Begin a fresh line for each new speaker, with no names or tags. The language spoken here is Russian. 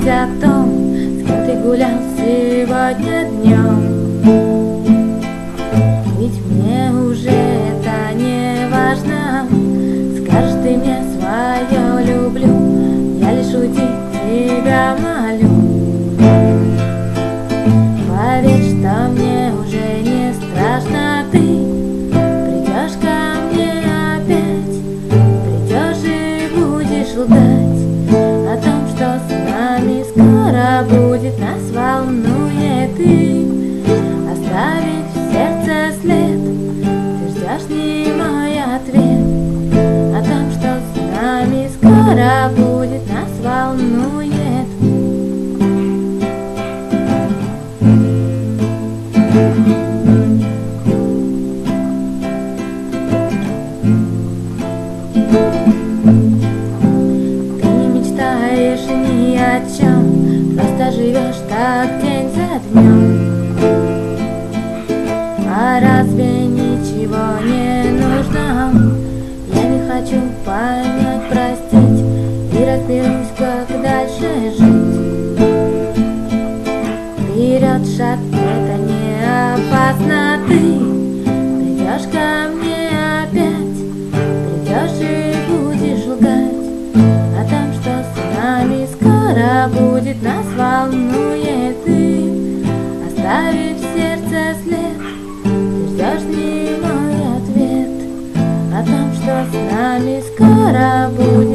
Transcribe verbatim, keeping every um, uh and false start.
думать о том, с кем ты гулял сегодня днем. Ведь мне уже это не важно. Скажешь ты мне свое люблю, я лишь уйти тебя молю. Поверь, что мне уже не страшно, ты придешь ко мне опять, придешь и будешь лгать о том, что с нами скоро будет. Нас волнует и оставить в сердце след. Ты ждешь не мой ответ о том, что с нами скоро будет. Нас волнует. Ты не мечтаешь ни о чем, просто живешь так день за днем. А разве ничего не нужно? Я не хочу понять, простить и разберусь, как дальше жить. Вперед шаг, это не опасно. Ты придешь ко мне опять, придешь и будешь лгать о том, что с нами скоро будет. Нас волнует и оставив в сердце след. Ты ждешь не мой ответ о том, что с нами скоро будет.